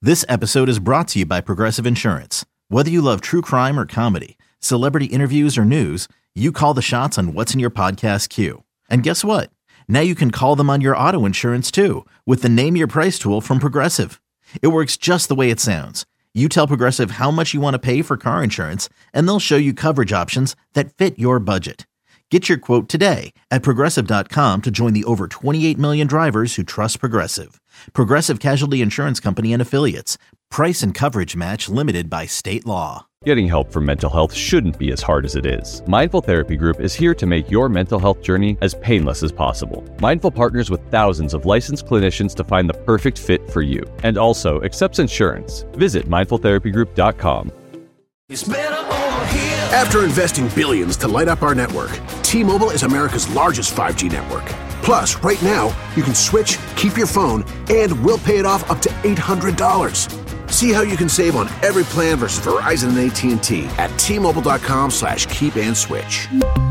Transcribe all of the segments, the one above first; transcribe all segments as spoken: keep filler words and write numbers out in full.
This episode is brought to you by Progressive Insurance. Whether you love true crime or comedy, celebrity interviews or news, you call the shots on what's in your podcast queue. And guess what? Now you can call them on your auto insurance too with the Name Your Price tool from Progressive. It works just the way it sounds. You tell Progressive how much you want to pay for car insurance, and they'll show you coverage options that fit your budget. Get your quote today at Progressive dot com to join the over twenty-eight million drivers who trust Progressive. Progressive Casualty Insurance Company and Affiliates. Price and coverage match limited by state law. Getting help for mental health shouldn't be as hard as it is. Mindful Therapy Group is here to make your mental health journey as painless as possible. Mindful partners with thousands of licensed clinicians to find the perfect fit for you, and also accepts insurance. Visit mindful therapy group dot com. It's better over here. After investing billions to light up our network, T-Mobile is America's largest five G network. Plus, right now, you can switch, keep your phone, and we'll pay it off up to eight hundred dollars. See how you can save on every plan versus Verizon and A T and T at T-Mobile.com slash keep and switch.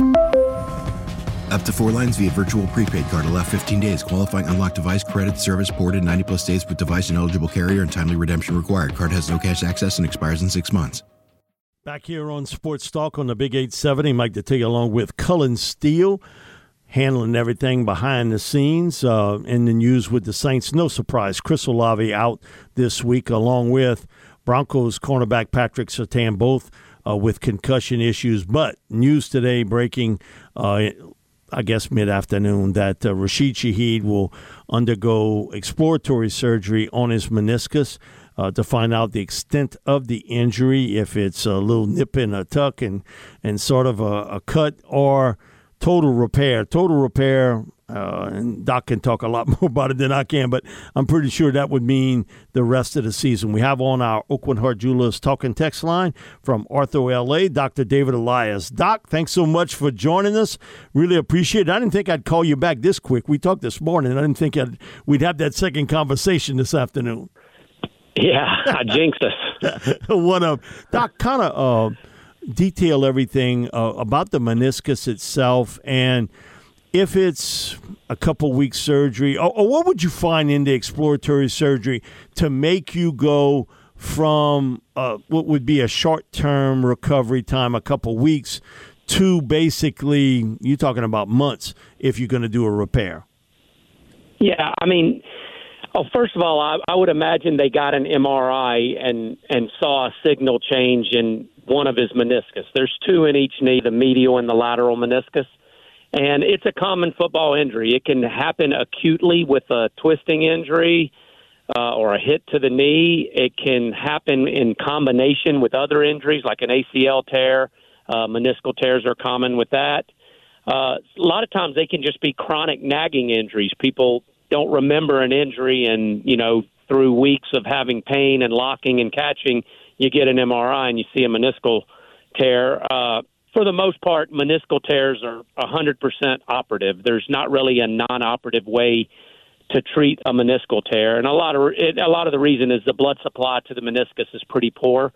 Up to four lines via virtual prepaid card. Allow fifteen days. Qualifying unlocked device credit service ported ninety plus days with device and eligible carrier and timely redemption required. Card has no cash access and expires in six months. Back here on Sports Talk on the Big eight seventy, Mike Detillier along with Cullen Steele, handling everything behind the scenes uh, in the news with the Saints. No surprise, Chris Olave out this week, along with Broncos cornerback Patrick Surtain, both uh, with concussion issues. But news today breaking, uh, I guess mid-afternoon, that uh, Rashid Shaheed will undergo exploratory surgery on his meniscus. Uh, to find out the extent of the injury, if it's a little nip and a tuck and, and sort of a, a cut or total repair. Total repair, uh, and Doc can talk a lot more about it than I can, but I'm pretty sure that would mean the rest of the season. We have on our Oakland Heart Jewelers talking text line from Arthur, L A, Doctor David Elias. Doc, thanks so much for joining us. Really appreciate it. I didn't think I'd call you back this quick. We talked this morning. I didn't think I'd, we'd have that second conversation this afternoon. Yeah, I jinxed us. What up? Doc, kind of uh, detail everything uh, about the meniscus itself, and if it's a couple weeks surgery, or, or what would you find in the exploratory surgery to make you go from uh, what would be a short-term recovery time, a couple weeks, to basically, you're talking about months if you're going to do a repair? Yeah, I mean, oh, first of all, I, I would imagine they got an M R I and, and saw a signal change in one of his meniscus. There's two in each knee, the medial and the lateral meniscus. And it's a common football injury. It can happen acutely with a twisting injury uh, or a hit to the knee. It can happen in combination with other injuries like an A C L tear. Uh, meniscal tears are common with that. Uh, a lot of times they can just be chronic nagging injuries. People don't remember an injury, and, you know, through weeks of having pain and locking and catching, you get an M R I and you see a meniscal tear. Uh, for the most part, meniscal tears are one hundred percent operative. There's not really a non-operative way to treat a meniscal tear, and a lot of it, a lot of the reason is the blood supply to the meniscus is pretty poor.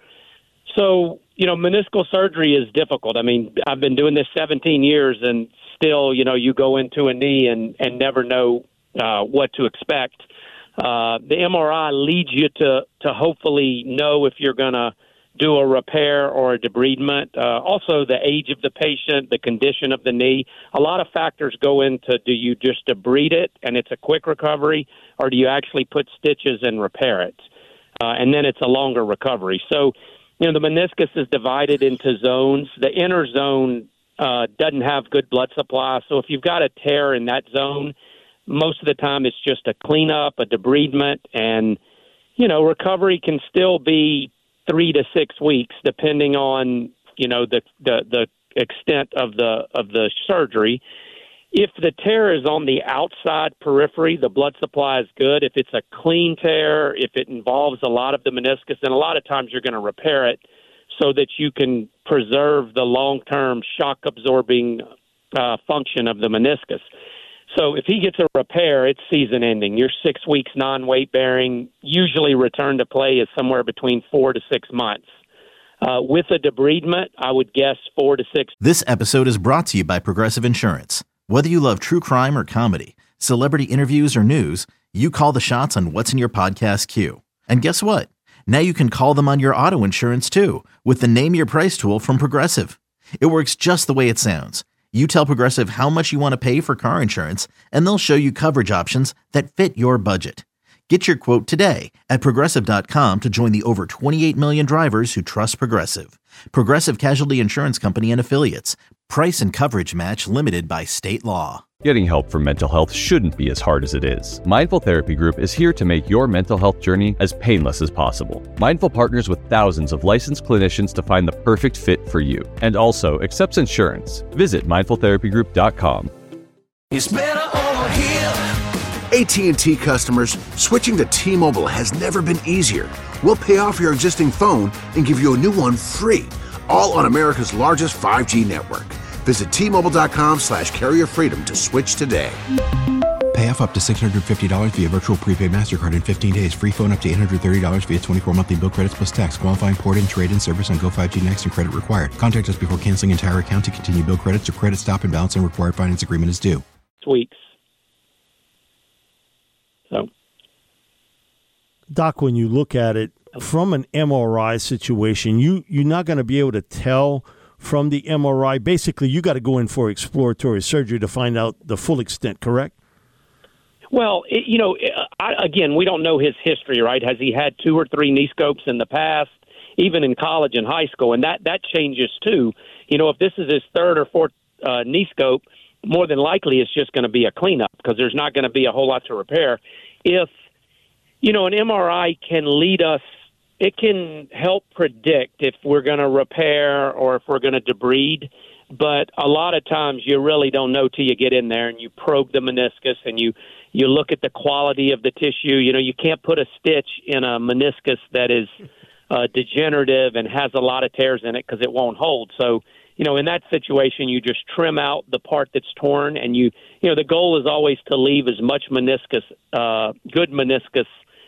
So, you know, meniscal surgery is difficult. I mean, I've been doing this seventeen years, and still, you know, you go into a knee and, and never know Uh, what to expect. Uh, the M R I leads you to, to hopefully know if you're going to do a repair or a debridement. Uh, also, the age of the patient, the condition of the knee. A lot of factors go into, do you just debride it and it's a quick recovery, or do you actually put stitches and repair it? Uh, and then it's a longer recovery. So, you know, the meniscus is divided into zones. The inner zone uh, doesn't have good blood supply. So if you've got a tear in that zone, most of the time it's just a cleanup, a debridement, and, you know, recovery can still be three to six weeks, depending on, you know, the, the, the extent of the of the surgery. If the tear is on the outside periphery, the blood supply is good. If it's a clean tear, if it involves a lot of the meniscus, then a lot of times you're going to repair it so that you can preserve the long-term shock-absorbing uh, function of the meniscus. So if he gets a repair, it's season ending. You're six weeks non-weight bearing. Usually return to play is somewhere between four to six months. Uh, with a debridement, I would guess four to six. This episode is brought to you by Progressive Insurance. Whether you love true crime or comedy, celebrity interviews or news, you call the shots on what's in your podcast queue. And guess what? Now you can call them on your auto insurance too with the Name Your Price tool from Progressive. It works just the way it sounds. You tell Progressive how much you want to pay for car insurance, and they'll show you coverage options that fit your budget. Get your quote today at Progressive dot com to join the over twenty-eight million drivers who trust Progressive. Progressive Casualty Insurance Company and Affiliates. Price and coverage match limited by state law. Getting help for mental health shouldn't be as hard as it is. Mindful Therapy Group is here to make your mental health journey as painless as possible. Mindful partners with thousands of licensed clinicians to find the perfect fit for you, and also accepts insurance. Visit mindful therapy group dot com. It's better over here. A T and T customers, switching to T-Mobile has never been easier. We'll pay off your existing phone and give you a new one free, all on America's largest five G network. Visit T Mobile dot com slash carrier freedom to switch today. Pay off up to six hundred fifty dollars via virtual prepaid MasterCard in fifteen days. Free phone up to eight hundred thirty dollars via twenty-four monthly bill credits plus tax. Qualifying port and trade-in service on Go five G Next and credit required. Contact us before canceling entire account to continue bill credits or credit stop and balance and required finance agreement is due. Weeks. So, Doc, when you look at it from an M R I situation, you, you're not going to be able to tell from the M R I. Basically, you got to go in for exploratory surgery to find out the full extent, correct? Well, it, you know, I, again, we don't know his history, right? Has he had two or three knee scopes in the past, even in college and high school? And that, that changes, too. You know, if this is his third or fourth uh, knee scope, more than likely it's just going to be a cleanup because there's not going to be a whole lot to repair. If, you know, an M R I can lead us, it can help predict if we're going to repair or if we're going to debride. But a lot of times you really don't know till you get in there and you probe the meniscus and you, you look at the quality of the tissue. You know, you can't put a stitch in a meniscus that is uh, degenerative and has a lot of tears in it because it won't hold. So, you know, in that situation, you just trim out the part that's torn, and you, you know, the goal is always to leave as much meniscus, uh, good meniscus,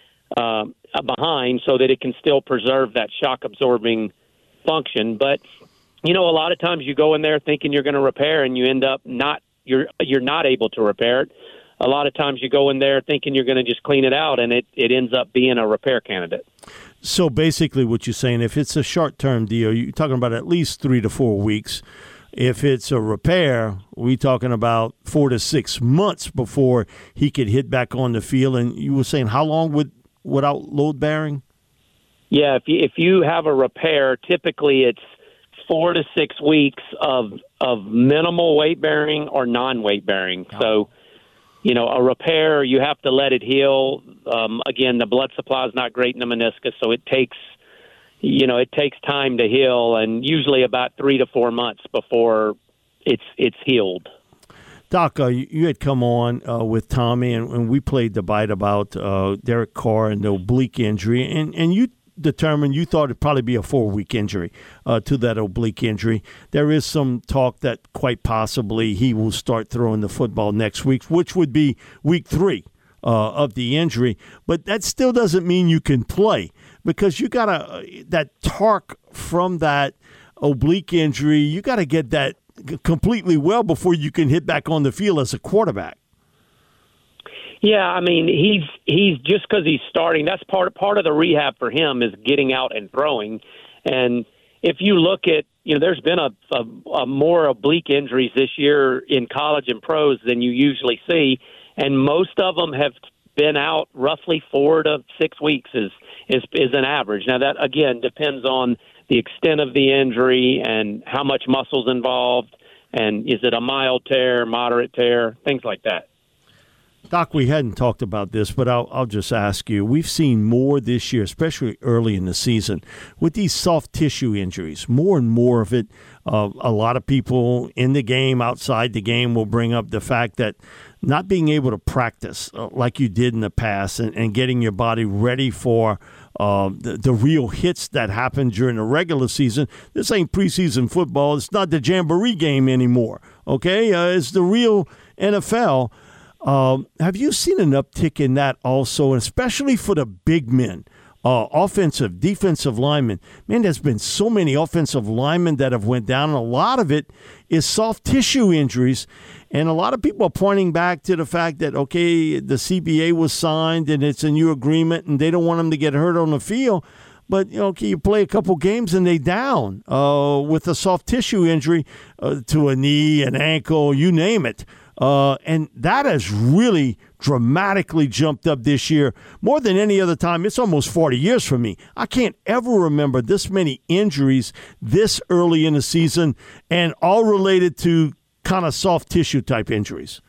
uh, behind so that it can still preserve that shock-absorbing function. But, you know, a lot of times you go in there thinking you're going to repair, and you end up not, you're you're not able to repair it. A lot of times you go in there thinking you're going to just clean it out, and it, it ends up being a repair candidate. So basically what you're saying, if it's a short-term deal, you're talking about at least three to four weeks. If it's a repair, we're talking about four to six months before he could hit back on the field. And you were saying how long would without load bearing? Yeah, if you, if you have a repair, typically it's four to six weeks of of minimal weight bearing or non-weight bearing. Oh. So, you know, a repair, you have to let it heal. Um, again, the blood supply is not great in the meniscus, so it takes, you know, it takes time to heal, and usually about three to four months before it's it's healed. Doc, uh, you, you had come on uh, with Tommy, and, and we played the bite about uh, Derek Carr and the oblique injury, and, and you determined you thought it'd probably be a four-week injury uh, to that oblique injury. There is some talk that quite possibly he will start throwing the football next week, which would be week three uh, of the injury. But that still doesn't mean you can play because you got to that torque from that oblique injury. You got to get that completely well before you can hit back on the field as a quarterback. Yeah, I mean, he's he's just because he's starting. That's part part of the rehab for him is getting out and throwing. And if you look at, you know, there's been a, a, a more oblique injuries this year in college and pros than you usually see, and most of them have been out roughly four to six weeks is is is an average. Now that again depends on the extent of the injury and how much muscle's involved, and is it a mild tear, moderate tear, things like that. Doc, we hadn't talked about this, but I'll, I'll just ask you. We've seen more this year, especially early in the season, with these soft tissue injuries, more and more of it. Uh, a lot of people in the game, outside the game, will bring up the fact that not being able to practice uh, like you did in the past and, and getting your body ready for uh, the, the real hits that happen during the regular season. This ain't preseason football. It's not the Jamboree game anymore, okay? Uh, it's the real N F L. Um, have you seen an uptick in that also, and especially for the big men, uh, offensive, defensive linemen? Man, there's been so many offensive linemen that have went down, and a lot of it is soft tissue injuries. And a lot of people are pointing back to the fact that, okay, the C B A was signed and it's a new agreement and they don't want them to get hurt on the field. But, you know, okay, you play a couple games and they down uh, with a soft tissue injury uh, to a knee, an ankle, you name it. Uh, and that has really dramatically jumped up this year more than any other time. It's almost forty years for me. I can't ever remember this many injuries this early in the season, and all related to kind of soft tissue type injuries.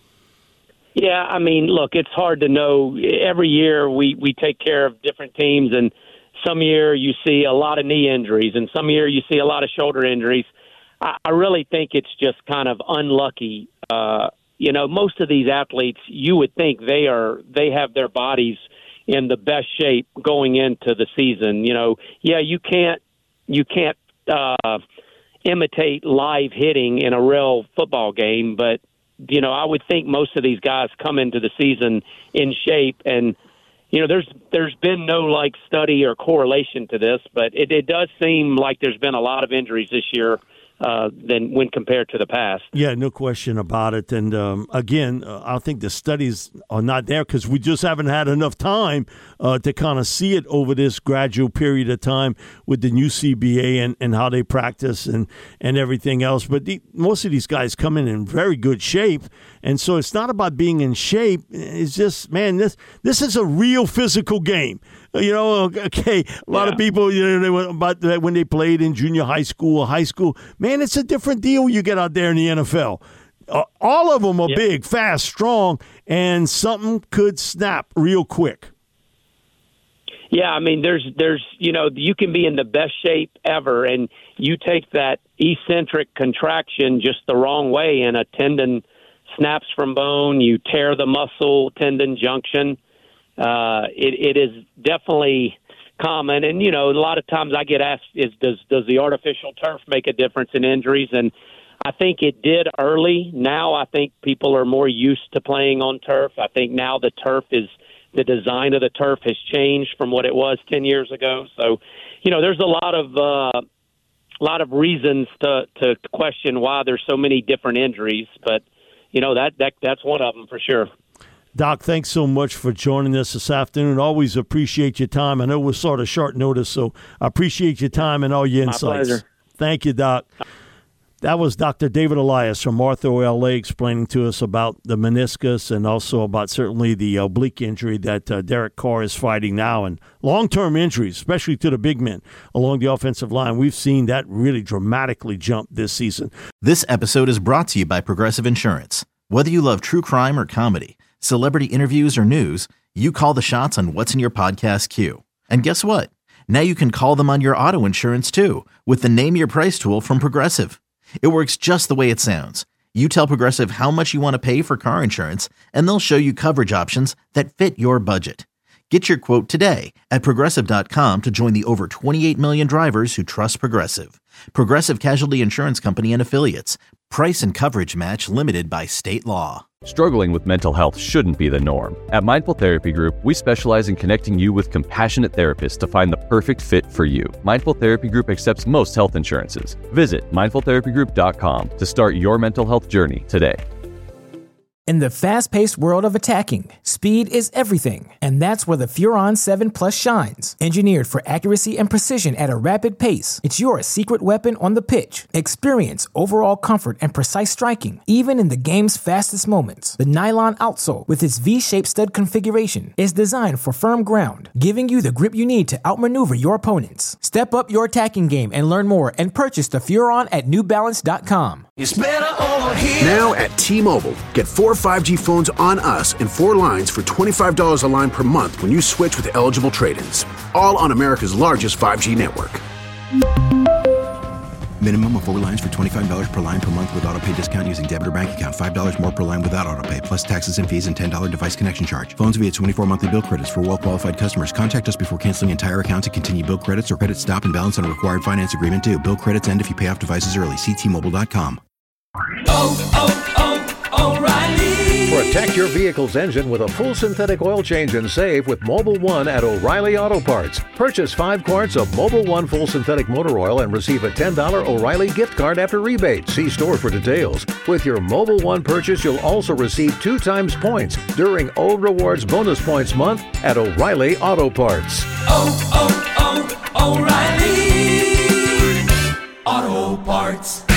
Yeah, I mean, look, it's hard to know. Every year we, we take care of different teams, and some year you see a lot of knee injuries, and some year you see a lot of shoulder injuries. I, I really think it's just kind of unlucky. Uh, you know, most of these athletes, you would think they are they have their bodies in the best shape going into the season. You know, yeah, you can't you can't uh, imitate live hitting in a real football game, but you know, I would think most of these guys come into the season in shape. And you know, there's there's been no like study or correlation to this, but it, it does seem like there's been a lot of injuries this year. Uh, than when compared to the past. Yeah, no question about it. And um, again, uh, I think the studies are not there because we just haven't had enough time uh, to kind of see it over this gradual period of time with the new C B A and, and how they practice and, and everything else. But the, most of these guys come in in very good shape. And so it's not about being in shape. It's just, man, this this is a real physical game. You know, okay, a lot yeah. of people, you know, they went about that when they played in junior high school or high school. Man, it's a different deal you get out there in the N F L. Uh, all of them are yeah. big, fast, strong, and something could snap real quick. Yeah, I mean, there's, there's, you know, you can be in the best shape ever, and you take that eccentric contraction just the wrong way, and a tendon snaps from bone, you tear the muscle tendon junction. Uh, it, it is definitely common. And, you know, a lot of times I get asked, is does does the artificial turf make a difference in injuries? And I think it did early. Now I think people are more used to playing on turf. I think now the turf is, the design of the turf has changed from what it was ten years ago. So, you know, there's a lot of uh, a lot of reasons to, to question why there's so many different injuries. But, you know, that, that that's one of them for sure. Doc, thanks so much for joining us this afternoon. Always appreciate your time. I know we're sort of short notice, so I appreciate your time and all your insights. My pleasure. Thank you, Doc. That was Doctor David Elias from Ortho L A explaining to us about the meniscus and also about certainly the oblique injury that uh, Derek Carr is fighting now, and long-term injuries, especially to the big men along the offensive line. We've seen that really dramatically jump this season. This episode is brought to you by Progressive Insurance. Whether you love true crime or comedy, celebrity interviews or news, you call the shots on what's in your podcast queue. And guess what? Now you can call them on your auto insurance too with the Name Your Price tool from Progressive. It works just the way it sounds. You tell Progressive how much you want to pay for car insurance, and they'll show you coverage options that fit your budget. Get your quote today at Progressive dot com to join the over twenty-eight million drivers who trust Progressive. Progressive Casualty Insurance Company and Affiliates. Price and coverage match limited by state law. Struggling with mental health shouldn't be the norm. At Mindful Therapy Group, we specialize in connecting you with compassionate therapists to find the perfect fit for you. Mindful Therapy Group accepts most health insurances. Visit mindful therapy group dot com to start your mental health journey today. In the fast-paced world of attacking, speed is everything, and that's where the Furon seven Plus shines. Engineered for accuracy and precision at a rapid pace, it's your secret weapon on the pitch. Experience overall comfort and precise striking, even in the game's fastest moments. The nylon outsole, with its V-shaped stud configuration, is designed for firm ground, giving you the grip you need to outmaneuver your opponents. Step up your attacking game and learn more and purchase the Furon at new balance dot com. It's better over here. Now at T-Mobile, get four five G phones on us and four lines for twenty-five dollars a line per month when you switch with eligible trade-ins. All on America's largest five G network. Minimum of four lines for twenty-five dollars per line per month with autopay discount using debit or bank account. five dollars more per line without autopay, plus taxes and fees and ten dollars device connection charge. Phones via twenty-four monthly bill credits for well-qualified customers. Contact us before canceling entire account to continue bill credits or credit stop and balance on a required finance agreement due. Bill credits end if you pay off devices early. See T Mobile dot com. Oh, oh, oh, O'Reilly Protect your vehicle's engine with a full synthetic oil change and save with Mobil one at O'Reilly Auto Parts. Purchase five quarts of Mobil one full synthetic motor oil and receive a ten dollars O'Reilly gift card after rebate. See store for details. With your Mobil one purchase, you'll also receive two times points during O Rewards Bonus Points Month at O'Reilly Auto Parts. Oh, oh, oh, O'Reilly Auto Parts.